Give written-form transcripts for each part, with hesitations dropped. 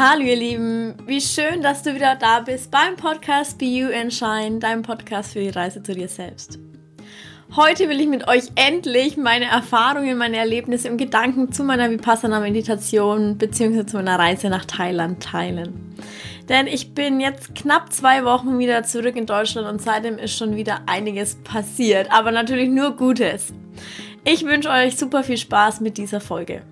Hallo ihr Lieben, wie schön, dass du wieder da bist beim Podcast Be You and Shine, deinem Podcast für die Reise zu dir selbst. Heute will ich mit euch endlich meine Erfahrungen, meine Erlebnisse und Gedanken zu meiner Vipassana-Meditation bzw. zu meiner Reise nach Thailand teilen. Denn ich bin jetzt knapp 2 Wochen wieder zurück in Deutschland und seitdem ist schon wieder einiges passiert, aber natürlich nur Gutes. Ich wünsche euch super viel Spaß mit dieser Folge.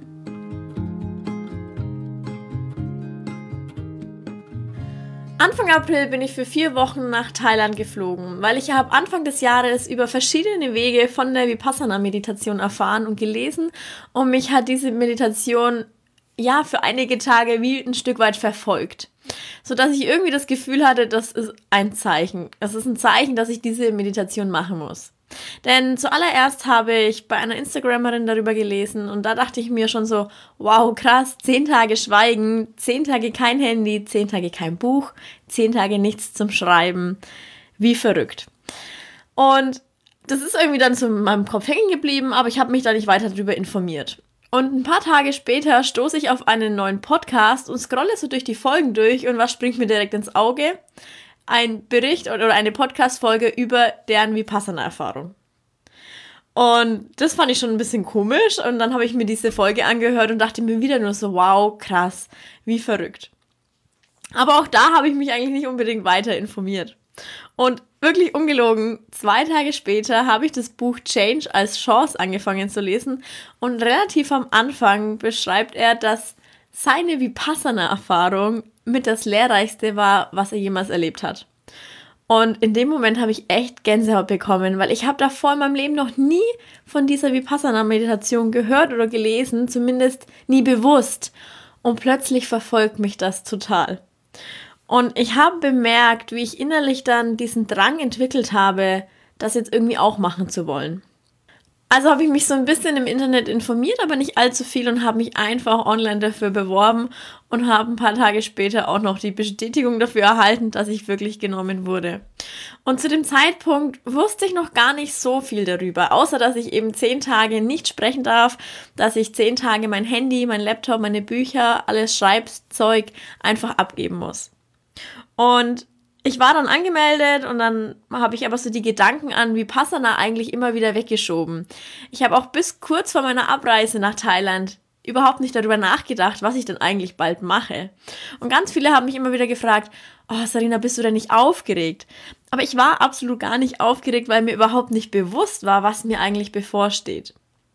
Anfang April bin ich für 4 Wochen nach Thailand geflogen, weil ich habe Anfang des Jahres über verschiedene Wege von der Vipassana-Meditation erfahren und gelesen und mich hat diese Meditation für einige Tage wie ein Stück weit verfolgt, sodass ich irgendwie das Gefühl hatte, das ist ein Zeichen. Das ist ein Zeichen, dass ich diese Meditation machen muss. Denn zuallererst habe ich bei einer Instagramerin darüber gelesen und da dachte ich mir schon so, wow, krass, 10 Tage Schweigen, 10 Tage kein Handy, 10 Tage kein Buch, 10 Tage nichts zum Schreiben, wie verrückt. Und das ist irgendwie dann so in meinem Kopf hängen geblieben, aber ich habe mich da nicht weiter darüber informiert. Und ein paar Tage später stoße ich auf einen neuen Podcast und scrolle so durch die Folgen durch und was springt mir direkt ins Auge? Ein Bericht oder eine Podcast-Folge über deren Vipassana-Erfahrung. Und das fand ich schon ein bisschen komisch und dann habe ich mir diese Folge angehört und dachte mir wieder nur so, wow, krass, wie verrückt. Aber auch da habe ich mich eigentlich nicht unbedingt weiter informiert. Und wirklich ungelogen, 2 Tage später habe ich das Buch Change als Chance angefangen zu lesen und relativ am Anfang beschreibt er, dass seine Vipassana-Erfahrung mit das Lehrreichste war, was er jemals erlebt hat. Und in dem Moment habe ich echt Gänsehaut bekommen, weil ich habe davor in meinem Leben noch nie von dieser Vipassana-Meditation gehört oder gelesen, zumindest nie bewusst. Und plötzlich verfolgt mich das total. Und ich habe bemerkt, wie ich innerlich dann diesen Drang entwickelt habe, das jetzt irgendwie auch machen zu wollen. Also habe ich mich so ein bisschen im Internet informiert, aber nicht allzu viel und habe mich einfach online dafür beworben und habe ein paar Tage später auch noch die Bestätigung dafür erhalten, dass ich wirklich genommen wurde. Und zu dem Zeitpunkt wusste ich noch gar nicht so viel darüber, außer dass ich eben 10 Tage nicht sprechen darf, dass ich 10 Tage mein Handy, mein Laptop, meine Bücher, alles Schreibzeug einfach abgeben muss. Und ich war dann angemeldet und dann habe ich aber so die Gedanken an Vipassana eigentlich immer wieder weggeschoben. Ich habe auch bis kurz vor meiner Abreise nach Thailand überhaupt nicht darüber nachgedacht, was ich denn eigentlich bald mache. Und ganz viele haben mich immer wieder gefragt, oh Sarina, bist du denn nicht aufgeregt? Aber ich war absolut gar nicht aufgeregt, weil mir überhaupt nicht bewusst war, was mir eigentlich bevorsteht.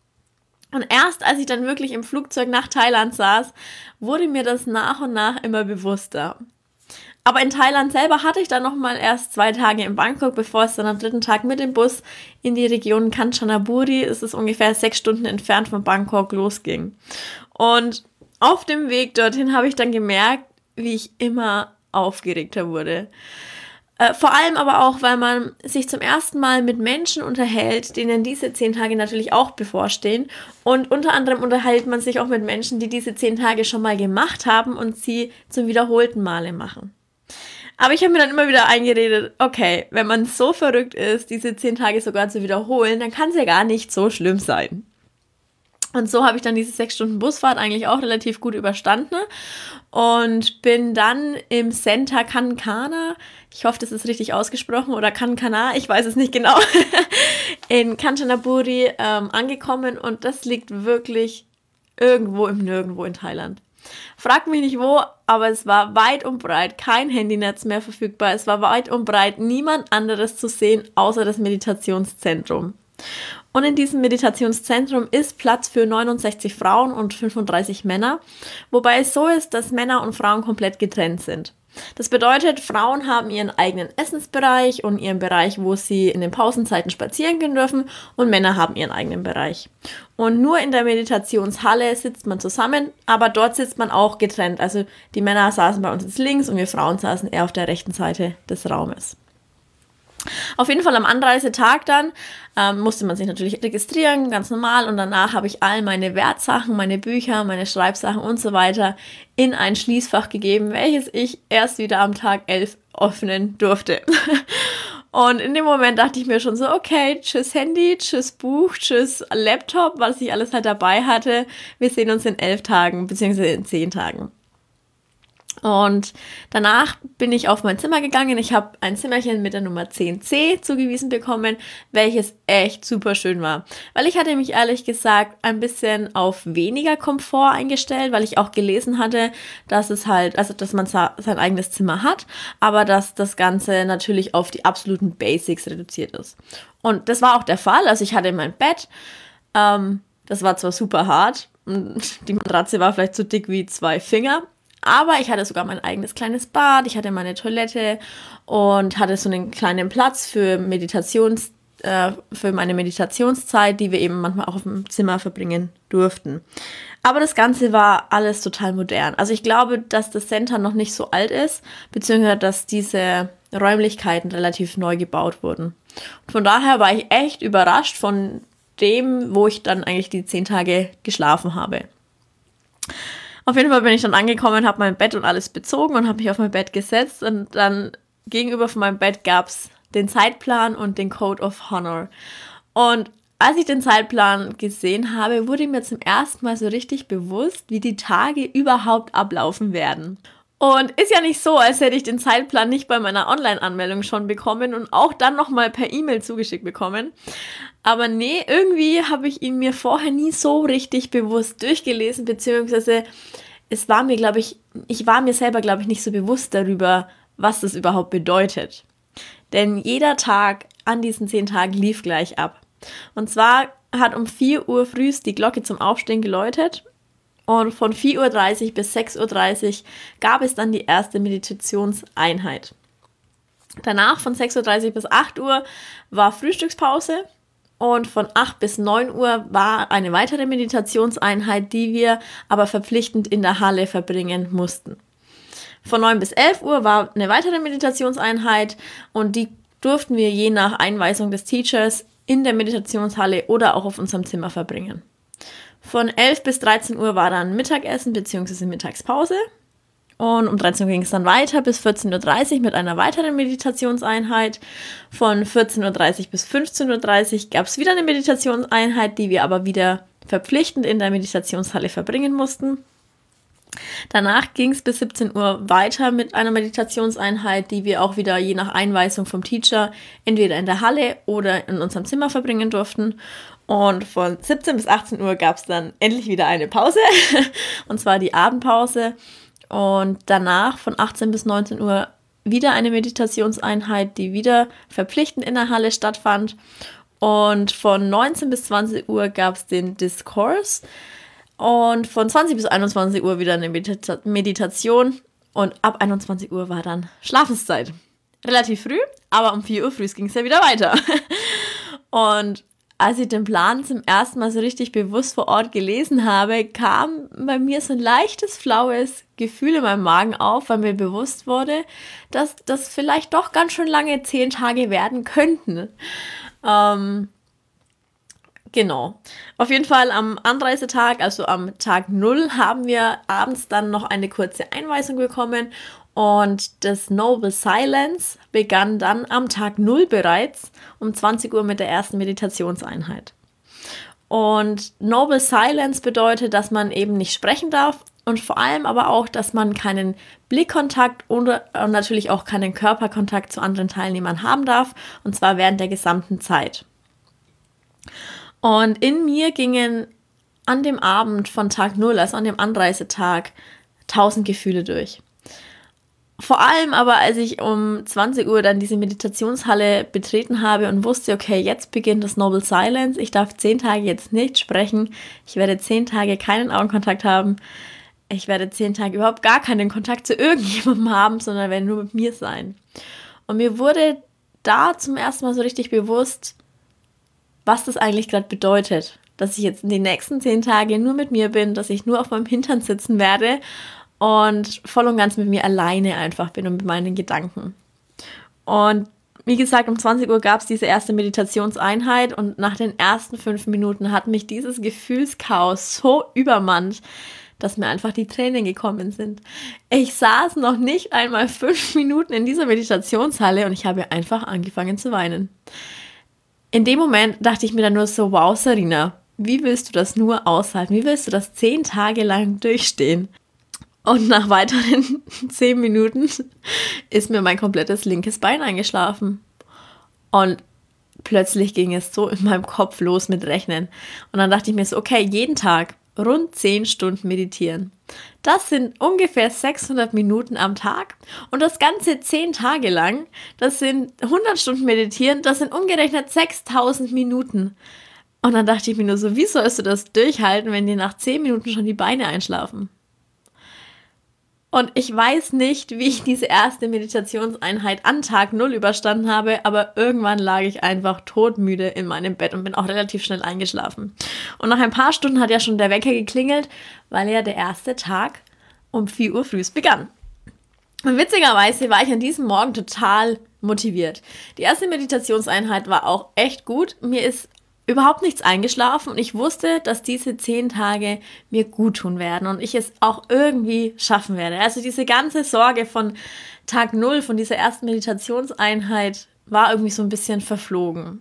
Und erst als ich dann wirklich im Flugzeug nach Thailand saß, wurde mir das nach und nach immer bewusster. Aber in Thailand selber hatte ich dann nochmal erst 2 Tage in Bangkok, bevor es dann am 3. Tag mit dem Bus in die Region Kanchanaburi, es ist ungefähr 6 Stunden entfernt von Bangkok, losging. Und auf dem Weg dorthin habe ich dann gemerkt, wie ich immer aufgeregter wurde. Vor allem aber auch, weil man sich zum ersten Mal mit Menschen unterhält, denen diese 10 Tage natürlich auch bevorstehen. Und unter anderem unterhält man sich auch mit Menschen, die diese 10 Tage schon mal gemacht haben und sie zum wiederholten Male machen. Aber ich habe mir dann immer wieder eingeredet, okay, wenn man so verrückt ist, diese 10 Tage sogar zu wiederholen, dann kann es ja gar nicht so schlimm sein. Und so habe ich dann diese 6 Stunden Busfahrt eigentlich auch relativ gut überstanden und bin dann im Center Kankana, ich hoffe, das ist richtig ausgesprochen, oder Kankana, ich weiß es nicht genau, in Kanchanaburi angekommen und das liegt wirklich irgendwo im Nirgendwo in Thailand. Frag mich nicht wo, aber es war weit und breit kein Handynetz mehr verfügbar. Es war weit und breit niemand anderes zu sehen, außer das Meditationszentrum. Und in diesem Meditationszentrum ist Platz für 69 Frauen und 35 Männer, wobei es so ist, dass Männer und Frauen komplett getrennt sind. Das bedeutet, Frauen haben ihren eigenen Essensbereich und ihren Bereich, wo sie in den Pausenzeiten spazieren gehen dürfen, und Männer haben ihren eigenen Bereich. Und nur in der Meditationshalle sitzt man zusammen, aber dort sitzt man auch getrennt. Also die Männer saßen bei uns jetzt links und wir Frauen saßen eher auf der rechten Seite des Raumes. Auf jeden Fall am Anreisetag dann musste man sich natürlich registrieren, ganz normal, und danach habe ich all meine Wertsachen, meine Bücher, meine Schreibsachen und so weiter in ein Schließfach gegeben, welches ich erst wieder am Tag 11 öffnen durfte. Und in dem Moment dachte ich mir schon so, okay, tschüss Handy, tschüss Buch, tschüss Laptop, was ich alles halt dabei hatte. Wir sehen uns in 11 Tagen, beziehungsweise in 10 Tagen. Und danach bin ich auf mein Zimmer gegangen. Ich habe ein Zimmerchen mit der Nummer 10c zugewiesen bekommen, welches echt super schön war. Weil ich hatte mich ehrlich gesagt ein bisschen auf weniger Komfort eingestellt, weil ich auch gelesen hatte, dass es halt, also dass man sein eigenes Zimmer hat, aber dass das Ganze natürlich auf die absoluten Basics reduziert ist. Und das war auch der Fall. Also ich hatte mein Bett, das war zwar super hart, die Matratze war vielleicht so dick wie 2 Finger, aber ich hatte sogar mein eigenes kleines Bad, ich hatte meine Toilette und hatte so einen kleinen Platz für für meine Meditationszeit, die wir eben manchmal auch auf dem Zimmer verbringen durften. Aber das Ganze war alles total modern. Also ich glaube, dass das Center noch nicht so alt ist, beziehungsweise dass diese Räumlichkeiten relativ neu gebaut wurden. Und von daher war ich echt überrascht von dem, wo ich dann eigentlich die 10 Tage geschlafen habe. Auf jeden Fall bin ich dann angekommen, habe mein Bett und alles bezogen und habe mich auf mein Bett gesetzt und dann gegenüber von meinem Bett gab es den Zeitplan und den Code of Honor. Und als ich den Zeitplan gesehen habe, wurde mir zum ersten Mal so richtig bewusst, wie die Tage überhaupt ablaufen werden. Und ist ja nicht so, als hätte ich den Zeitplan nicht bei meiner Online-Anmeldung schon bekommen und auch dann nochmal per E-Mail zugeschickt bekommen. Aber nee, irgendwie habe ich ihn mir vorher nie so richtig bewusst durchgelesen, beziehungsweise es war mir, glaube ich war mir selber, glaube ich, nicht so bewusst darüber, was das überhaupt bedeutet. Denn jeder Tag an diesen 10 Tagen lief gleich ab. Und zwar hat um 4 Uhr früh die Glocke zum Aufstehen geläutet. Und von 4:30 Uhr bis 6:30 Uhr gab es dann die erste Meditationseinheit. Danach von 6:30 Uhr bis 8 Uhr war Frühstückspause und von 8 bis 9 Uhr war eine weitere Meditationseinheit, die wir aber verpflichtend in der Halle verbringen mussten. Von 9 bis 11 Uhr war eine weitere Meditationseinheit und die durften wir je nach Einweisung des Teachers in der Meditationshalle oder auch auf unserem Zimmer verbringen. Von 11 bis 13 Uhr war dann Mittagessen bzw. Mittagspause und um 13 Uhr ging es dann weiter bis 14:30 Uhr mit einer weiteren Meditationseinheit. Von 14:30 Uhr bis 15:30 Uhr gab es wieder eine Meditationseinheit, die wir aber wieder verpflichtend in der Meditationshalle verbringen mussten. Danach ging es bis 17 Uhr weiter mit einer Meditationseinheit, die wir auch wieder je nach Einweisung vom Teacher entweder in der Halle oder in unserem Zimmer verbringen durften. Und von 17 bis 18 Uhr gab es dann endlich wieder eine Pause, und zwar die Abendpause. Und danach von 18 bis 19 Uhr wieder eine Meditationseinheit, die wieder verpflichtend in der Halle stattfand. Und von 19 bis 20 Uhr gab es den Diskurs. Und von 20 bis 21 Uhr wieder eine Meditation. Und ab 21 Uhr war dann Schlafenszeit. Relativ früh, aber um 4 Uhr früh ging es ja wieder weiter. Und als ich den Plan zum ersten Mal so richtig bewusst vor Ort gelesen habe, kam bei mir so ein leichtes, flaues Gefühl in meinem Magen auf, weil mir bewusst wurde, dass das vielleicht doch ganz schön lange 10 Tage werden könnten. Genau. Auf jeden Fall am Anreisetag, also am Tag 0, haben wir abends dann noch eine kurze Einweisung bekommen. Und das Noble Silence begann dann am Tag 0 bereits um 20 Uhr mit der ersten Meditationseinheit. Und Noble Silence bedeutet, dass man eben nicht sprechen darf und vor allem aber auch, dass man keinen Blickkontakt und natürlich auch keinen Körperkontakt zu anderen Teilnehmern haben darf, und zwar während der gesamten Zeit. Und in mir gingen an dem Abend von Tag 0, also an dem Anreisetag, 1000 Gefühle durch. Vor allem aber, als ich um 20 Uhr dann diese Meditationshalle betreten habe und wusste, okay, jetzt beginnt das Noble Silence, ich darf 10 Tage jetzt nicht sprechen, ich werde 10 Tage keinen Augenkontakt haben, ich werde 10 Tage überhaupt gar keinen Kontakt zu irgendjemandem haben, sondern werde nur mit mir sein. Und mir wurde da zum ersten Mal so richtig bewusst, was das eigentlich gerade bedeutet, dass ich jetzt in den nächsten 10 Tage nur mit mir bin, dass ich nur auf meinem Hintern sitzen werde und voll und ganz mit mir alleine einfach bin und mit meinen Gedanken. Und wie gesagt, um 20 Uhr gab es diese erste Meditationseinheit und nach den ersten 5 Minuten hat mich dieses Gefühlschaos so übermannt, dass mir einfach die Tränen gekommen sind. Ich saß noch nicht einmal 5 Minuten in dieser Meditationshalle und ich habe einfach angefangen zu weinen. In dem Moment dachte ich mir dann nur so, wow, Sarina, wie willst du das nur aushalten? Wie willst du das 10 Tage lang durchstehen? Und nach weiteren 10 Minuten ist mir mein komplettes linkes Bein eingeschlafen. Und plötzlich ging es so in meinem Kopf los mit Rechnen. Und dann dachte ich mir so, okay, jeden Tag rund 10 Stunden meditieren. Das sind ungefähr 600 Minuten am Tag. Und das Ganze 10 Tage lang, das sind 100 Stunden meditieren, das sind umgerechnet 6000 Minuten. Und dann dachte ich mir nur so, wie sollst du das durchhalten, wenn dir nach 10 Minuten schon die Beine einschlafen? Und ich weiß nicht, wie ich diese erste Meditationseinheit an Tag 0 überstanden habe, aber irgendwann lag ich einfach todmüde in meinem Bett und bin auch relativ schnell eingeschlafen. Und nach ein paar Stunden hat ja schon der Wecker geklingelt, weil ja der erste Tag um 4 Uhr früh begann. Und witzigerweise war ich an diesem Morgen total motiviert. Die erste Meditationseinheit war auch echt gut. Mir ist überhaupt nichts eingeschlafen und ich wusste, dass diese 10 Tage mir gut tun werden und ich es auch irgendwie schaffen werde. Also diese ganze Sorge von Tag 0, von dieser ersten Meditationseinheit, war irgendwie so ein bisschen verflogen.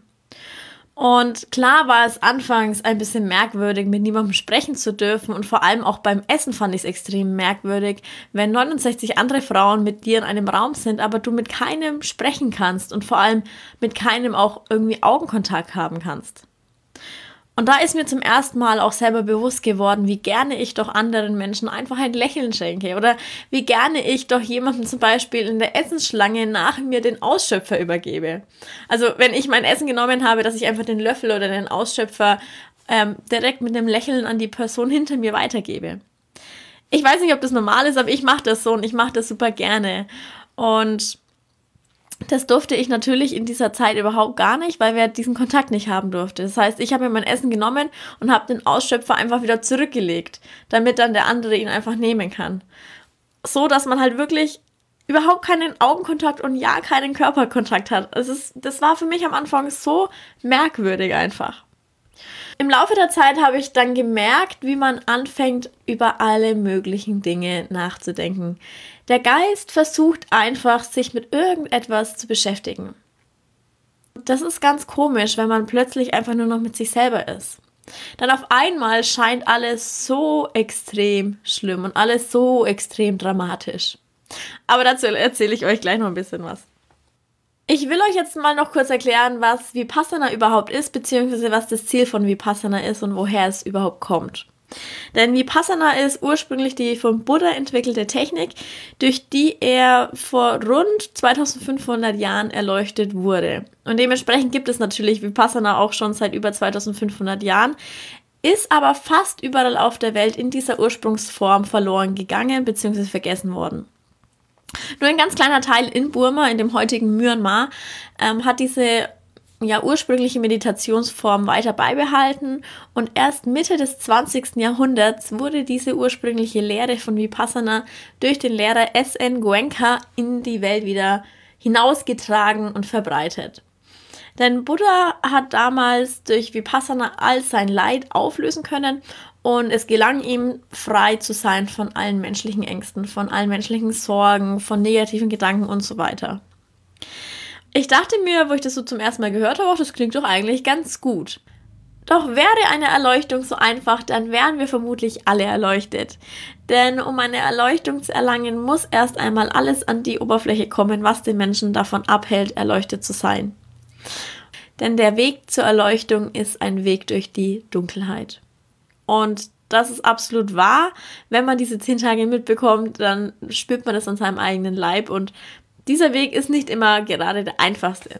Und klar war es anfangs ein bisschen merkwürdig, mit niemandem sprechen zu dürfen und vor allem auch beim Essen fand ich es extrem merkwürdig, wenn 69 andere Frauen mit dir in einem Raum sind, aber du mit keinem sprechen kannst und vor allem mit keinem auch irgendwie Augenkontakt haben kannst. Und da ist mir zum ersten Mal auch selber bewusst geworden, wie gerne ich doch anderen Menschen einfach ein Lächeln schenke oder wie gerne ich doch jemandem zum Beispiel in der Essensschlange nach mir den Ausschöpfer übergebe. Also wenn ich mein Essen genommen habe, dass ich einfach den Löffel oder den Ausschöpfer direkt mit einem Lächeln an die Person hinter mir weitergebe. Ich weiß nicht, ob das normal ist, aber ich mache das so und ich mache das super gerne. Und das durfte ich natürlich in dieser Zeit überhaupt gar nicht, weil wir diesen Kontakt nicht haben durften. Das heißt, ich habe mir mein Essen genommen und habe den Ausschöpfer einfach wieder zurückgelegt, damit dann der andere ihn einfach nehmen kann. So, dass man halt wirklich überhaupt keinen Augenkontakt und ja keinen Körperkontakt hat. Das war für mich am Anfang so merkwürdig einfach. Im Laufe der Zeit habe ich dann gemerkt, wie man anfängt, über alle möglichen Dinge nachzudenken. Der Geist versucht einfach, sich mit irgendetwas zu beschäftigen. Das ist ganz komisch, wenn man plötzlich einfach nur noch mit sich selber ist. Dann auf einmal scheint alles so extrem schlimm und alles so extrem dramatisch. Aber dazu erzähle ich euch gleich noch ein bisschen was. Ich will euch jetzt mal noch kurz erklären, was Vipassana überhaupt ist, beziehungsweise was das Ziel von Vipassana ist und woher es überhaupt kommt. Denn Vipassana ist ursprünglich die von Buddha entwickelte Technik, durch die er vor rund 2500 Jahren erleuchtet wurde. Und dementsprechend gibt es natürlich Vipassana auch schon seit über 2500 Jahren, ist aber fast überall auf der Welt in dieser Ursprungsform verloren gegangen bzw. vergessen worden. Nur ein ganz kleiner Teil in Burma, in dem heutigen Myanmar, hat diese ursprüngliche Meditationsform weiter beibehalten und erst Mitte des 20. Jahrhunderts wurde diese ursprüngliche Lehre von Vipassana durch den Lehrer S.N. Goenka in die Welt wieder hinausgetragen und verbreitet. Denn Buddha hat damals durch Vipassana all sein Leid auflösen können und es gelang ihm, frei zu sein von allen menschlichen Ängsten, von allen menschlichen Sorgen, von negativen Gedanken und so weiter. Ich dachte mir, wo ich das so zum ersten Mal gehört habe, das klingt doch eigentlich ganz gut. Doch wäre eine Erleuchtung so einfach, dann wären wir vermutlich alle erleuchtet. Denn um eine Erleuchtung zu erlangen, muss erst einmal alles an die Oberfläche kommen, was den Menschen davon abhält, erleuchtet zu sein. Denn der Weg zur Erleuchtung ist ein Weg durch die Dunkelheit. Und das ist absolut wahr. Wenn man diese 10 Tage mitbekommt, dann spürt man das an seinem eigenen Leib. Und dieser Weg ist nicht immer gerade der einfachste.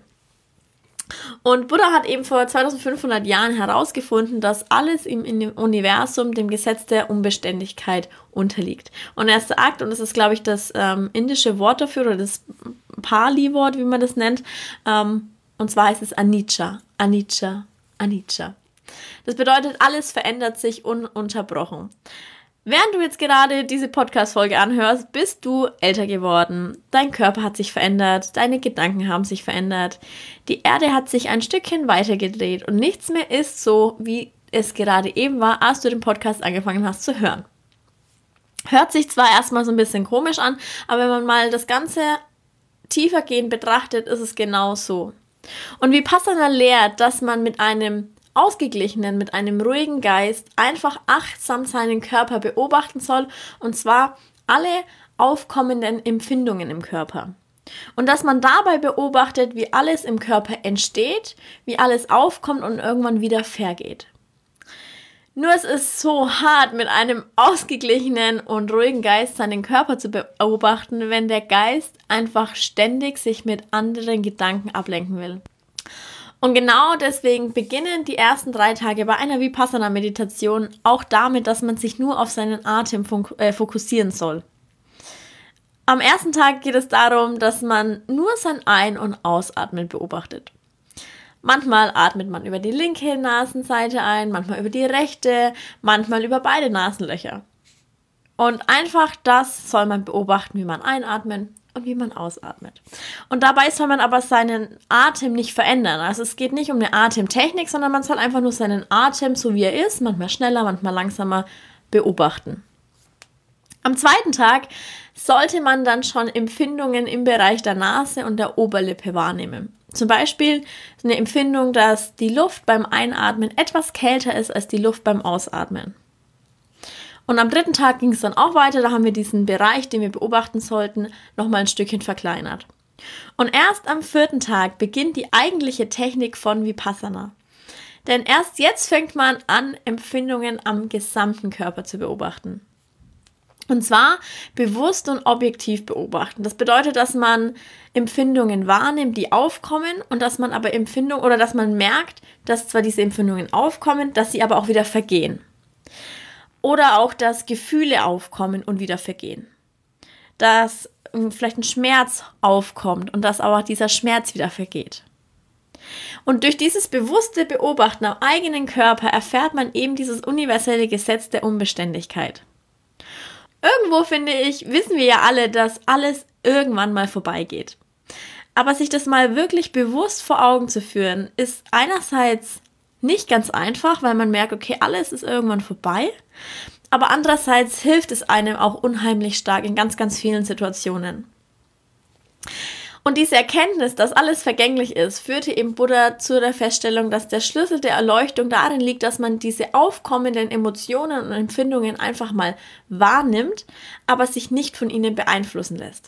Und Buddha hat eben vor 2500 Jahren herausgefunden, dass alles im Universum dem Gesetz der Unbeständigkeit unterliegt. Und er sagt, und das ist, glaube ich, das indische Wort dafür, oder das Pali-Wort, wie man das nennt, und zwar heißt es Anicca, Anicca, Anicca. Das bedeutet, alles verändert sich ununterbrochen. Während du jetzt gerade diese Podcast-Folge anhörst, bist du älter geworden. Dein Körper hat sich verändert, deine Gedanken haben sich verändert. Die Erde hat sich ein Stückchen weitergedreht und nichts mehr ist so, wie es gerade eben war, als du den Podcast angefangen hast zu hören. Hört sich zwar erstmal so ein bisschen komisch an, aber wenn man mal das Ganze tiefergehend betrachtet, ist es genau so. Und Vipassana lehrt, dass man mit einem ausgeglichenen, mit einem ruhigen Geist einfach achtsam seinen Körper beobachten soll und zwar alle aufkommenden Empfindungen im Körper. Und dass man dabei beobachtet, wie alles im Körper entsteht, wie alles aufkommt und irgendwann wieder vergeht. Nur es ist so hart, mit einem ausgeglichenen und ruhigen Geist seinen Körper zu beobachten, wenn der Geist einfach ständig sich mit anderen Gedanken ablenken will. Und genau deswegen beginnen die ersten 3 Tage bei einer Vipassana-Meditation auch damit, dass man sich nur auf seinen Atem fokussieren soll. Am ersten Tag geht es darum, dass man nur sein Ein- und Ausatmen beobachtet. Manchmal atmet man über die linke Nasenseite ein, manchmal über die rechte, manchmal über beide Nasenlöcher. Und einfach das soll man beobachten, wie man einatmet und wie man ausatmet. Und dabei soll man aber seinen Atem nicht verändern. Also es geht nicht um eine Atemtechnik, sondern man soll einfach nur seinen Atem, so wie er ist, manchmal schneller, manchmal langsamer, beobachten. Am zweiten Tag sollte man dann schon Empfindungen im Bereich der Nase und der Oberlippe wahrnehmen. Zum Beispiel eine Empfindung, dass die Luft beim Einatmen etwas kälter ist als die Luft beim Ausatmen. Und am 3. Tag ging es dann auch weiter, da haben wir diesen Bereich, den wir beobachten sollten, nochmal ein Stückchen verkleinert. Und erst am 4. Tag beginnt die eigentliche Technik von Vipassana. Denn erst jetzt fängt man an, Empfindungen am gesamten Körper zu beobachten. Und zwar bewusst und objektiv beobachten. Das bedeutet, dass man Empfindungen wahrnimmt, die aufkommen und dass man aber dass man merkt, dass zwar diese Empfindungen aufkommen, dass sie aber auch wieder vergehen. Oder auch, dass Gefühle aufkommen und wieder vergehen. Dass vielleicht ein Schmerz aufkommt und dass aber auch dieser Schmerz wieder vergeht. Und durch dieses bewusste Beobachten am eigenen Körper erfährt man eben dieses universelle Gesetz der Unbeständigkeit. Irgendwo, finde ich, wissen wir ja alle, dass alles irgendwann mal vorbeigeht. Aber sich das mal wirklich bewusst vor Augen zu führen, ist einerseits nicht ganz einfach, weil man merkt, okay, alles ist irgendwann vorbei. Aber andererseits hilft es einem auch unheimlich stark in ganz, ganz vielen Situationen. Und diese Erkenntnis, dass alles vergänglich ist, führte eben Buddha zu der Feststellung, dass der Schlüssel der Erleuchtung darin liegt, dass man diese aufkommenden Emotionen und Empfindungen einfach mal wahrnimmt, aber sich nicht von ihnen beeinflussen lässt.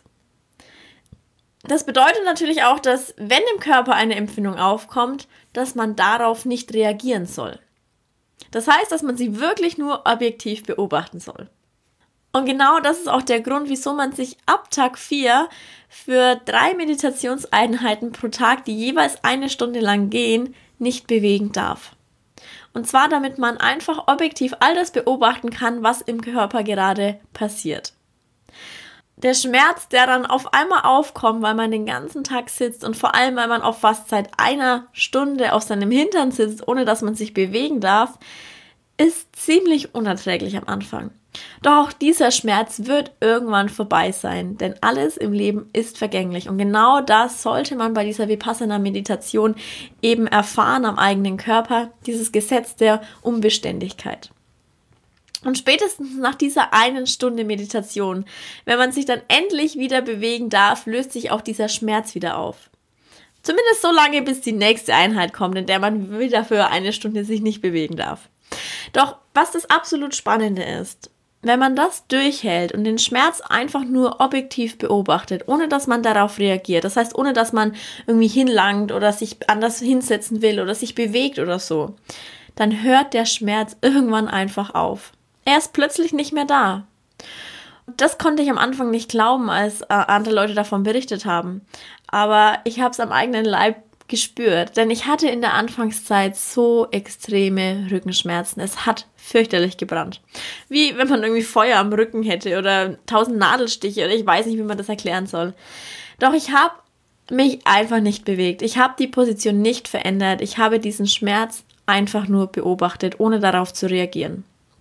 Das bedeutet natürlich auch, dass wenn im Körper eine Empfindung aufkommt, dass man darauf nicht reagieren soll. Das heißt, dass man sie wirklich nur objektiv beobachten soll. Und genau das ist auch der Grund, wieso man sich ab Tag 4 für 3 Meditationseinheiten pro Tag, die jeweils 1 Stunde lang gehen, nicht bewegen darf. Und zwar, damit man einfach objektiv all das beobachten kann, was im Körper gerade passiert. Der Schmerz, der dann auf einmal aufkommt, weil man den ganzen Tag sitzt und vor allem, weil man auch fast seit 1 Stunde auf seinem Hintern sitzt, ohne dass man sich bewegen darf, ist ziemlich unerträglich am Anfang. Doch auch dieser Schmerz wird irgendwann vorbei sein, denn alles im Leben ist vergänglich und genau das sollte man bei dieser Vipassana-Meditation eben erfahren am eigenen Körper, dieses Gesetz der Unbeständigkeit. Und spätestens nach dieser 1 Stunde Meditation, wenn man sich dann endlich wieder bewegen darf, löst sich auch dieser Schmerz wieder auf. Zumindest so lange, bis die nächste Einheit kommt, in der man wieder für 1 Stunde sich nicht bewegen darf. Doch was das absolut Spannende ist, wenn man das durchhält und den Schmerz einfach nur objektiv beobachtet, ohne dass man darauf reagiert, das heißt, ohne dass man irgendwie hinlangt oder sich anders hinsetzen will oder sich bewegt oder so, dann hört der Schmerz irgendwann einfach auf. Er ist plötzlich nicht mehr da. Das konnte ich am Anfang nicht glauben, als andere Leute davon berichtet haben. Aber ich habe es am eigenen Leib gespürt, denn ich hatte in der Anfangszeit so extreme Rückenschmerzen. Es hat fürchterlich gebrannt. Wie wenn man irgendwie Feuer am Rücken hätte oder 1000 Nadelstiche oder ich weiß nicht, wie man das erklären soll. Doch ich habe mich einfach nicht bewegt. Ich habe die Position nicht verändert. Ich habe diesen Schmerz einfach nur beobachtet, ohne darauf zu reagieren.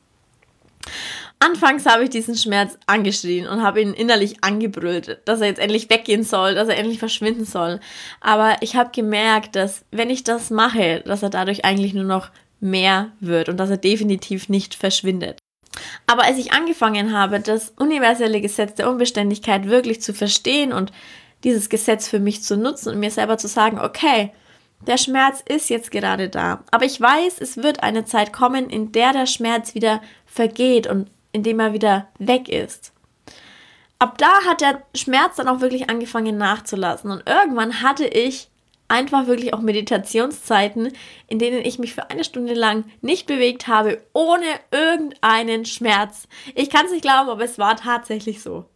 Anfangs habe ich diesen Schmerz angeschrien und habe ihn innerlich angebrüllt, dass er jetzt endlich weggehen soll, dass er endlich verschwinden soll. Aber ich habe gemerkt, dass wenn ich das mache, dass er dadurch eigentlich nur noch mehr wird und dass er definitiv nicht verschwindet. Aber als ich angefangen habe, das universelle Gesetz der Unbeständigkeit wirklich zu verstehen und dieses Gesetz für mich zu nutzen und mir selber zu sagen, okay, der Schmerz ist jetzt gerade da, aber ich weiß, es wird eine Zeit kommen, in der der Schmerz wieder vergeht und in dem er wieder weg ist. Ab da hat der Schmerz dann auch wirklich angefangen nachzulassen. Und irgendwann hatte ich einfach wirklich auch Meditationszeiten, in denen ich mich für 1 Stunde lang nicht bewegt habe, ohne irgendeinen Schmerz. Ich kann es nicht glauben, aber es war tatsächlich so.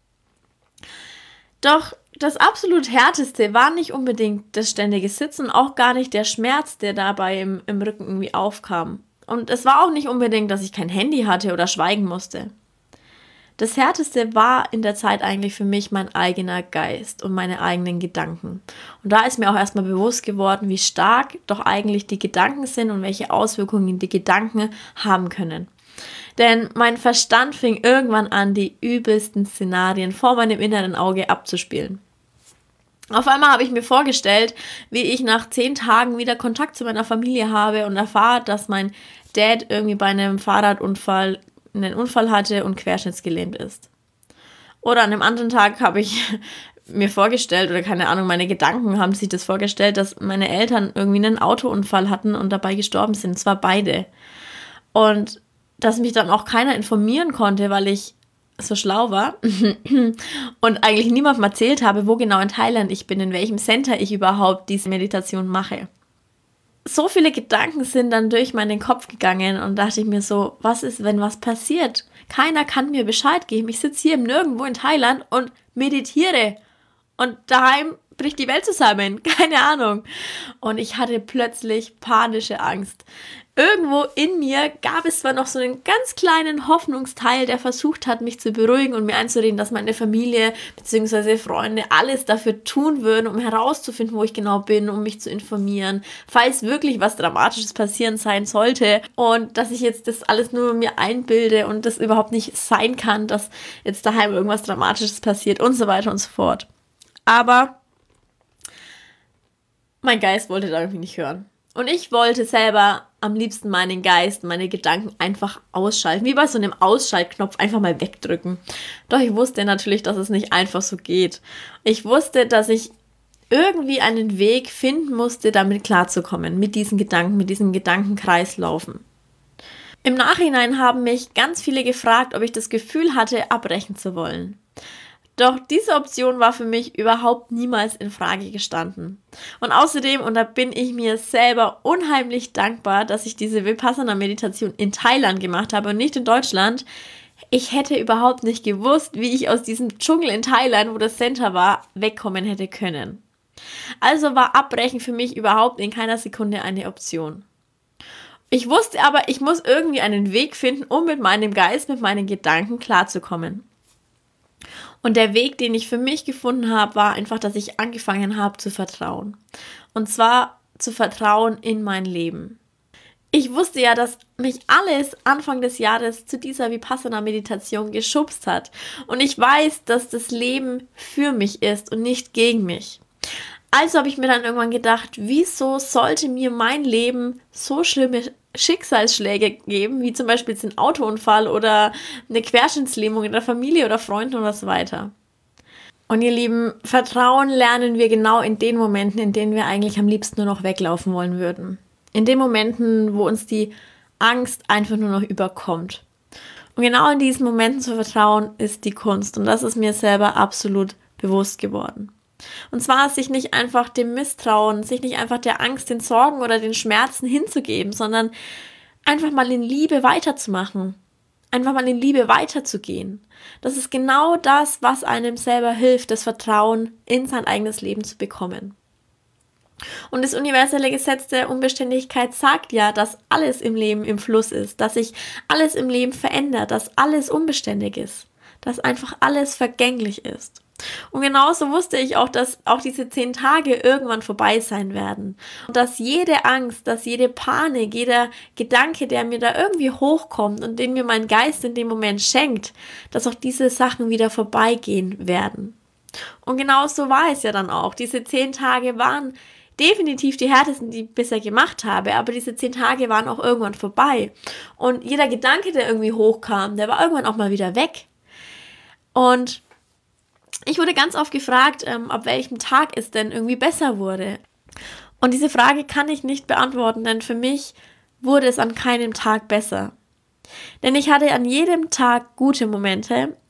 Doch das absolut Härteste war nicht unbedingt das ständige Sitzen, auch gar nicht der Schmerz, der dabei im Rücken irgendwie aufkam. Und es war auch nicht unbedingt, dass ich kein Handy hatte oder schweigen musste. Das Härteste war in der Zeit eigentlich für mich mein eigener Geist und meine eigenen Gedanken. Und da ist mir auch erstmal bewusst geworden, wie stark doch eigentlich die Gedanken sind und welche Auswirkungen die Gedanken haben können. Denn mein Verstand fing irgendwann an, die übelsten Szenarien vor meinem inneren Auge abzuspielen. Auf einmal habe ich mir vorgestellt, wie ich nach 10 Tagen wieder Kontakt zu meiner Familie habe und erfahre, dass mein Dad irgendwie bei einem Fahrradunfall einen Unfall hatte und querschnittsgelähmt ist. Oder an einem anderen Tag habe ich mir vorgestellt, oder keine Ahnung, meine Gedanken haben sich das vorgestellt, dass meine Eltern irgendwie einen Autounfall hatten und dabei gestorben sind, und zwar beide. Und dass mich dann auch keiner informieren konnte, weil ich so schlau war und eigentlich niemandem erzählt habe, wo genau in Thailand ich bin, in welchem Center ich überhaupt diese Meditation mache. So viele Gedanken sind dann durch meinen Kopf gegangen und dachte ich mir so, was ist, wenn was passiert? Keiner kann mir Bescheid geben. Ich sitze hier nirgendwo in Thailand und meditiere und daheim bricht die Welt zusammen. Keine Ahnung. Und ich hatte plötzlich panische Angst. Irgendwo in mir gab es zwar noch so einen ganz kleinen Hoffnungsteil, der versucht hat, mich zu beruhigen und mir einzureden, dass meine Familie bzw. Freunde alles dafür tun würden, um herauszufinden, wo ich genau bin, um mich zu informieren, falls wirklich was Dramatisches passieren sein sollte und dass ich jetzt das alles nur mir einbilde und das überhaupt nicht sein kann, dass jetzt daheim irgendwas Dramatisches passiert und so weiter und so fort. Aber mein Geist wollte da irgendwie nicht hören. Und ich wollte selber am liebsten meinen Geist, meine Gedanken einfach ausschalten. Wie bei so einem Ausschaltknopf einfach mal wegdrücken. Doch ich wusste natürlich, dass es nicht einfach so geht. Ich wusste, dass ich irgendwie einen Weg finden musste, damit klarzukommen. Mit diesen Gedanken, mit diesem Gedankenkreislaufen. Im Nachhinein haben mich ganz viele gefragt, ob ich das Gefühl hatte, abbrechen zu wollen. Doch diese Option war für mich überhaupt niemals in Frage gestanden. Und außerdem, und da bin ich mir selber unheimlich dankbar, dass ich diese Vipassana-Meditation in Thailand gemacht habe und nicht in Deutschland. Ich hätte überhaupt nicht gewusst, wie ich aus diesem Dschungel in Thailand, wo das Center war, wegkommen hätte können. Also war Abbrechen für mich überhaupt in keiner Sekunde eine Option. Ich wusste aber, ich muss irgendwie einen Weg finden, um mit meinem Geist, mit meinen Gedanken klarzukommen. Und der Weg, den ich für mich gefunden habe, war einfach, dass ich angefangen habe zu vertrauen. Und zwar zu vertrauen in mein Leben. Ich wusste ja, dass mich alles Anfang des Jahres zu dieser Vipassana-Meditation geschubst hat. Und ich weiß, dass das Leben für mich ist und nicht gegen mich. Also habe ich mir dann irgendwann gedacht, wieso sollte mir mein Leben so schlimme Schicksalsschläge geben, wie zum Beispiel jetzt ein Autounfall oder eine Querschnittslähmung in der Familie oder Freunden oder so weiter. Und ihr Lieben, Vertrauen lernen wir genau in den Momenten, in denen wir eigentlich am liebsten nur noch weglaufen wollen würden. In den Momenten, wo uns die Angst einfach nur noch überkommt. Und genau in diesen Momenten zu vertrauen, ist die Kunst. Und das ist mir selber absolut bewusst geworden. Und zwar sich nicht einfach dem Misstrauen, sich nicht einfach der Angst, den Sorgen oder den Schmerzen hinzugeben, sondern einfach mal in Liebe weiterzumachen. Einfach mal in Liebe weiterzugehen. Das ist genau das, was einem selber hilft, das Vertrauen in sein eigenes Leben zu bekommen. Und das universelle Gesetz der Unbeständigkeit sagt ja, dass alles im Leben im Fluss ist, dass sich alles im Leben verändert, dass alles unbeständig ist, dass einfach alles vergänglich ist. Und genauso wusste ich auch, dass auch diese 10 Tage irgendwann vorbei sein werden. Und dass jede Angst, dass jede Panik, jeder Gedanke, der mir da irgendwie hochkommt und den mir mein Geist in dem Moment schenkt, dass auch diese Sachen wieder vorbeigehen werden. Und genauso war es ja dann auch. Diese 10 Tage waren definitiv die härtesten, die ich bisher gemacht habe, aber diese 10 Tage waren auch irgendwann vorbei. Und jeder Gedanke, der irgendwie hochkam, der war irgendwann auch mal wieder weg. Und ich wurde ganz oft gefragt, ab welchem Tag es denn irgendwie besser wurde. Und diese Frage kann ich nicht beantworten, denn für mich wurde es an keinem Tag besser. Denn ich hatte an jedem Tag gute Momente,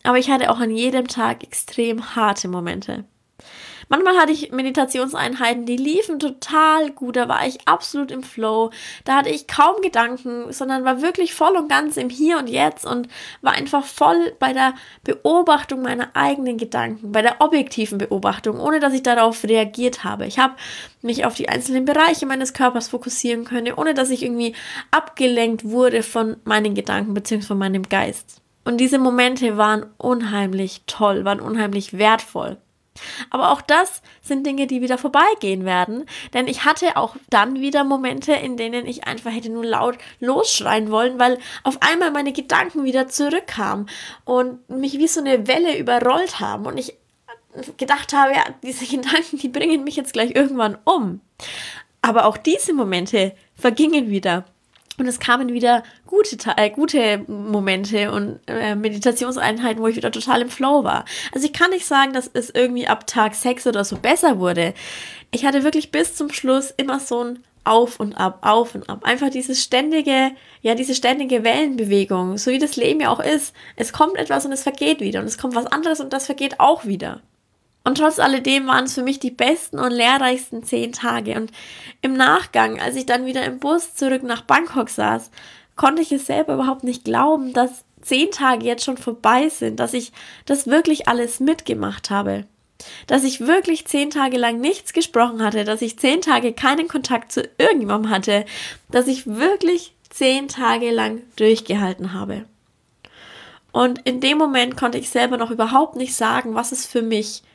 aber ich hatte auch an jedem Tag extrem harte Momente. Manchmal hatte ich Meditationseinheiten, die liefen total gut, da war ich absolut im Flow, da hatte ich kaum Gedanken, sondern war wirklich voll und ganz im Hier und Jetzt und war einfach voll bei der Beobachtung meiner eigenen Gedanken, bei der objektiven Beobachtung, ohne dass ich darauf reagiert habe. Ich habe mich auf die einzelnen Bereiche meines Körpers fokussieren können, ohne dass ich irgendwie abgelenkt wurde von meinen Gedanken bzw. von meinem Geist. Und diese Momente waren unheimlich toll, waren unheimlich wertvoll. Aber auch das sind Dinge, die wieder vorbeigehen werden, denn ich hatte auch dann wieder Momente, in denen ich einfach hätte nur laut losschreien wollen, weil auf einmal meine Gedanken wieder zurückkamen und mich wie so eine Welle überrollt haben und ich gedacht habe, ja, diese Gedanken, die bringen mich jetzt gleich irgendwann um. Aber auch diese Momente vergingen wieder. Und es kamen wieder gute Momente und Meditationseinheiten, wo ich wieder total im Flow war. Also ich kann nicht sagen, dass es irgendwie ab Tag 6 oder so besser wurde. Ich hatte wirklich bis zum Schluss immer so ein Auf und Ab, Auf und Ab. Einfach diese ständige Wellenbewegung, so wie das Leben ja auch ist. Es kommt etwas und es vergeht wieder und es kommt was anderes und das vergeht auch wieder. Und trotz alledem waren es für mich die besten und lehrreichsten 10 Tage. Und im Nachgang, als ich dann wieder im Bus zurück nach Bangkok saß, konnte ich es selber überhaupt nicht glauben, dass 10 Tage jetzt schon vorbei sind, dass ich das wirklich alles mitgemacht habe. Dass ich wirklich 10 Tage lang nichts gesprochen hatte, dass ich 10 Tage keinen Kontakt zu irgendjemandem hatte, dass ich wirklich 10 Tage lang durchgehalten habe. Und in dem Moment konnte ich selber noch überhaupt nicht sagen, was es für mich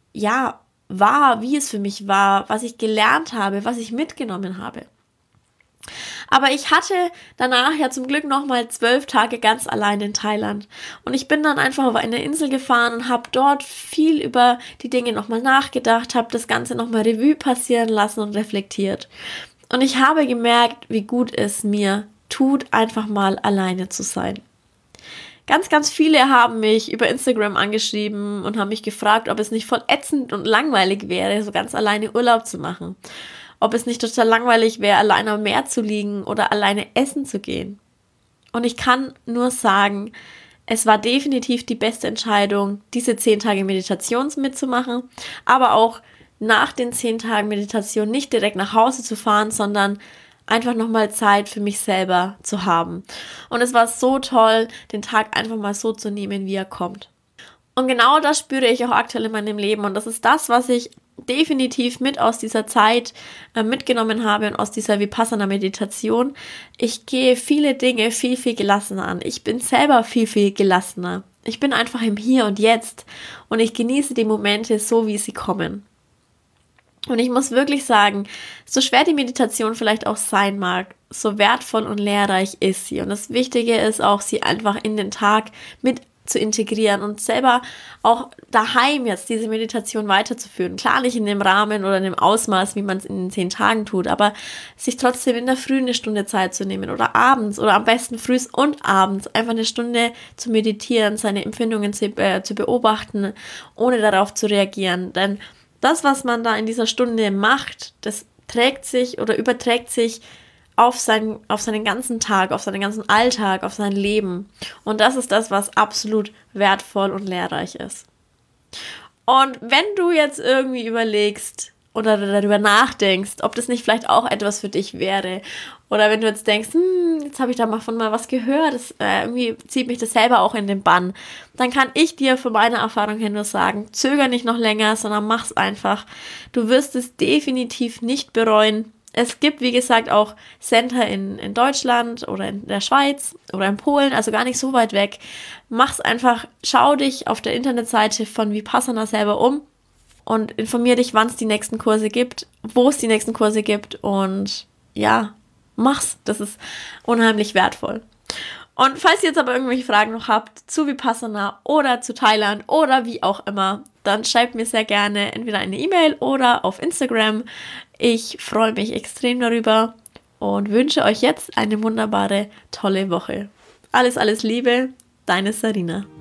war, wie es für mich war, was ich gelernt habe, was ich mitgenommen habe. Aber ich hatte danach ja zum Glück nochmal 12 Tage ganz allein in Thailand. Und ich bin dann einfach auf eine Insel gefahren und habe dort viel über die Dinge nochmal nachgedacht, habe das Ganze nochmal Revue passieren lassen und reflektiert. Und ich habe gemerkt, wie gut es mir tut, einfach mal alleine zu sein. Ganz, ganz viele haben mich über Instagram angeschrieben und haben mich gefragt, ob es nicht voll ätzend und langweilig wäre, so ganz alleine Urlaub zu machen. Ob es nicht total langweilig wäre, alleine am Meer zu liegen oder alleine essen zu gehen. Und ich kann nur sagen, es war definitiv die beste Entscheidung, diese 10 Tage Meditation mitzumachen, aber auch nach den 10 Tagen Meditation nicht direkt nach Hause zu fahren, sondern einfach nochmal Zeit für mich selber zu haben. Und es war so toll, den Tag einfach mal so zu nehmen, wie er kommt. Und genau das spüre ich auch aktuell in meinem Leben. Und das ist das, was ich definitiv mit aus dieser Zeit mitgenommen habe und aus dieser Vipassana-Meditation. Ich gehe viele Dinge viel, viel gelassener an. Ich bin selber viel, viel gelassener. Ich bin einfach im Hier und Jetzt und ich genieße die Momente so, wie sie kommen. Und ich muss wirklich sagen, so schwer die Meditation vielleicht auch sein mag, so wertvoll und lehrreich ist sie. Und das Wichtige ist auch, sie einfach in den Tag mit zu integrieren und selber auch daheim jetzt diese Meditation weiterzuführen. Klar nicht in dem Rahmen oder in dem Ausmaß, wie man es in den 10 Tagen tut, aber sich trotzdem in der Früh eine Stunde Zeit zu nehmen oder abends oder am besten früh und abends einfach eine Stunde zu meditieren, seine Empfindungen zu beobachten, ohne darauf zu reagieren. Denn das, was man da in dieser Stunde macht, das trägt sich oder überträgt sich auf seinen ganzen Tag, auf seinen ganzen Alltag, auf sein Leben. Und das ist das, was absolut wertvoll und lehrreich ist. Und wenn du jetzt irgendwie überlegst oder darüber nachdenkst, ob das nicht vielleicht auch etwas für dich wäre, oder wenn du jetzt denkst, jetzt habe ich da mal was gehört, irgendwie zieht mich das selber auch in den Bann, dann kann ich dir von meiner Erfahrung her nur sagen, zöger nicht noch länger, sondern mach's einfach. Du wirst es definitiv nicht bereuen. Es gibt, wie gesagt, auch Center in Deutschland oder in der Schweiz oder in Polen, also gar nicht so weit weg. Mach's einfach, schau dich auf der Internetseite von Vipassana selber um und informier dich, wann es die nächsten Kurse gibt, wo es die nächsten Kurse gibt und ja, mach's. Das ist unheimlich wertvoll. Und falls ihr jetzt aber irgendwelche Fragen noch habt zu Vipassana oder zu Thailand oder wie auch immer, dann schreibt mir sehr gerne entweder eine E-Mail oder auf Instagram. Ich freue mich extrem darüber und wünsche euch jetzt eine wunderbare, tolle Woche. Alles, alles Liebe, deine Sarina.